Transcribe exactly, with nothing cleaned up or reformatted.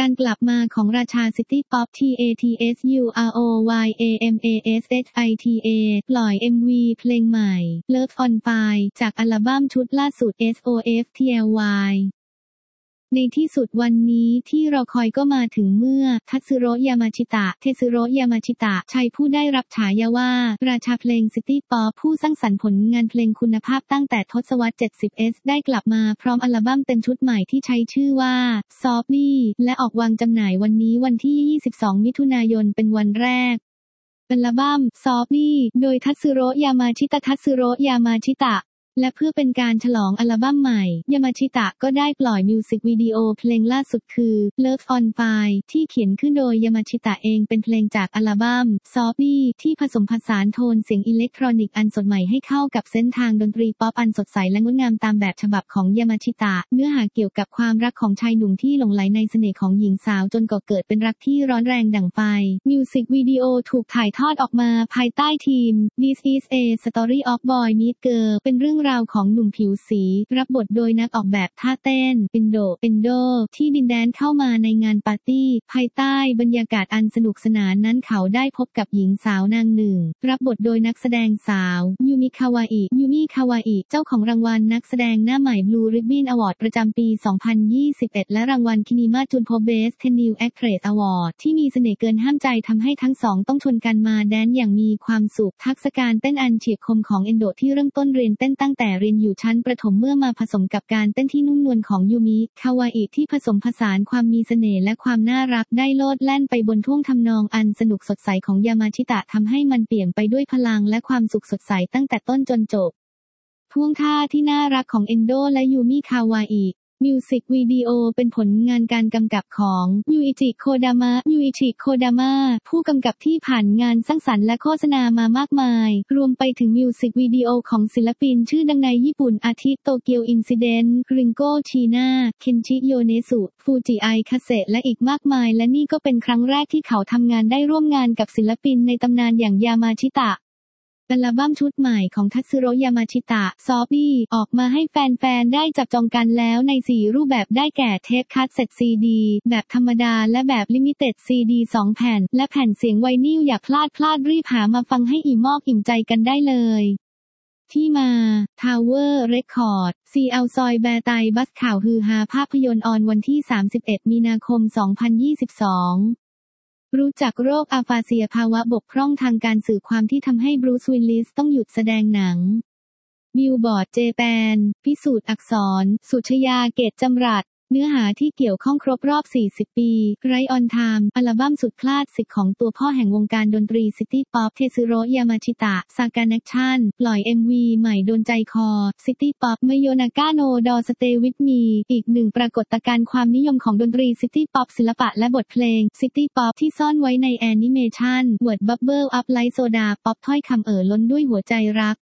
การกลับมาของราชาซิตี้ป๊อป ที เอ ที เอส ยู อาร์ โอ วาย เอ เอ็ม เอ เอส เอช ไอ ที เอ ปล่อย เอ็ม วี เพลงใหม่ Love on Fire จากอัลบั้มชุดล่าสุด เอส โอ เอฟ ที แอล วาย ในที่สุดวันนี้ที่รอคอยก็มาถึงเมื่อทัตสึโร่ยามาชิตะเทสึโร่ยามาชิตะชายผู้ได้รับฉายาว่าราชาเพลงซิตี้ป๊อปผู้สร้างสรรค์ผลงานเพลงคุณภาพตั้งแต่ทศวรรษ เจ็ดสิบ เอส ได้กลับมาพร้อมอัลบั้มเต็มชุดใหม่ที่ใช้ชื่อว่า Softly และออกวางจำหน่ายวันนี้วันที่ ยี่สิบสอง มิถุนายนเป็นวันแรกอัลบั้ม Softly โดยทัตสึโร่ยามาชิตะทัตสึโร่ยามาชิตะและเพื่อเป็นการฉลองอัลบั้มใหม่ยามาชิตะก็ได้ปล่อยมิวสิกวิดีโอเพลงล่าสุดคือ Love on Fire ที่เขียนขึ้นโดยยามาชิตะเองเป็นเพลงจากอัลบั้ม Softly ที่ผสมผสานโทนเสียงอิเล็กทรอนิกส์อันสดใหม่ให้เข้ากับเส้นทางดนตรีป๊อปอันสดใสและงดงามตามแบบฉบับของยามาชิตะเนื้อหาเกี่ยวกับความรักของชายหนุ่มที่หลงใหลในเสน่ห์ของหญิงสาวจนก่อเกิดเป็นรักที่ร้อนแรงดั่งไฟมิวสิกวิดีโอถูกถ่ายทอดออกมาภายใต้ทีม This is a Story of Boy Meet Girl เป็นเรื่องราวของหนุ่มผิวสีรับบทโดยนักออกแบบท่าเต้นปินโดปินโดที่ดินแดนเข้ามาในงานปาร์ตี้ภายใต้บรรยากาศอันสนุกสนานนั้นเขาได้พบกับหญิงสาวนางหนึ่งรับบทโดยนักแสดงสาวยูมิคาวาอิยูมิคาวาอิเจ้าของรางวัลนักแสดงหน้าใหม่ Blue Ribbon Award ประจำปี สองพันยี่สิบเอ็ด และรางวัลคินิมาจุนโพเบสเทนนิวแอคเทรสอวอร์ดที่มีเสน่ห์เกินห้ามใจทำให้ทั้งสองต้องชวนกันมาแดนอย่างมีความสุขทักษะการเต้นอันเฉียบคมของเอนโดที่เริ่มต้นเรียนเต้นตั้งแต่เรียนอยู่ชั้นประถมเมื่อมาผสมกับการเต้นที่นุ่มนวลของยูมิคาวาอิที่ผสมผสานความมีเสน่ห์และความน่ารักได้โลดแล่นไปบนท่วงทำนองอันสนุกสดใสของยามาชิตะทำให้มันเปี่ยมไปด้วยพลังและความสุขสดใสตั้งแต่ต้นจนจบท่วงท่าที่น่ารักของเอนโดและยูมิคาวาอิมิวสิกวิดีโอเป็นผลงานการกำกับของยูอิจิโคดามะยูอิจิโคดามะผู้กำกับที่ผ่านงานสร้างสรรค์และโฆษณามามากมายรวมไปถึงมิวสิกวิดีโอของศิลปินชื่อดังในญี่ปุ่นอาทิโตเกียวอินซิเดนต์ริงโกชีนาเคนชิโยเนสุฟูจิไอคาเซะและอีกมากมายและนี่ก็เป็นครั้งแรกที่เขาทำงานได้ร่วมงานกับศิลปินในตำนานอย่างยามาชิตะอัลบั้มชุดใหม่ของทัตสึโร่ยามาชิตะ Softly ออกมาให้แฟนๆได้จับจองกันแล้วในสี่รูปแบบได้แก่เทปคัสเซ็ตซีดีแบบธรรมดาและแบบลิมิเต็ดซีดีสองแผ่นและแผ่นเสียงไวนิลอย่าพลาดพลาดรีบหามาฟังให้อิ่มอกอิ่มใจกันได้เลยที่มา Tower Record ซี แอล ซอยแบร์ไตบัสข่าวฮือฮาภาพยนตร์ออนวันที่สามสิบเอ็ดมีนาคมสองพันยี่สิบสองรู้จักโรคอาฟาเซียภาวะบกพร่องทางการสื่อความที่ทำให้บรูซวิลลิสต้องหยุดแสดงหนังบิลบอร์ดเจแปนพิสูจน์อักษรสุชยาเกตจำรัดเนื้อหาที่เกี่ยวข้องครบรอบสี่สิบปีไรออนไทม์อัลบั้มสุดคลาสสิกของตัวพ่อแห่งวงการดนตรีซิตี้ป๊อปเทสึโร่ยามาชิตะซากาแนคชั่นปล่อย เอ็ม วี ใหม่โดนใจคอซิตี้ป๊อปเมโยนากาโนดอสเตวิทมีอีกหนึ่งปรากฏการณ์ความนิยมของดนตรีซิตี้ป๊อปศิลปะและบทเพลงซิตี้ป๊อปที่ซ่อนไว้ในแอนิเมชันเวิร์ดบับเบิลอัพไลท์โซดาป๊อปถ้อยคำเอ่อล้นด้วยหัวใจรัก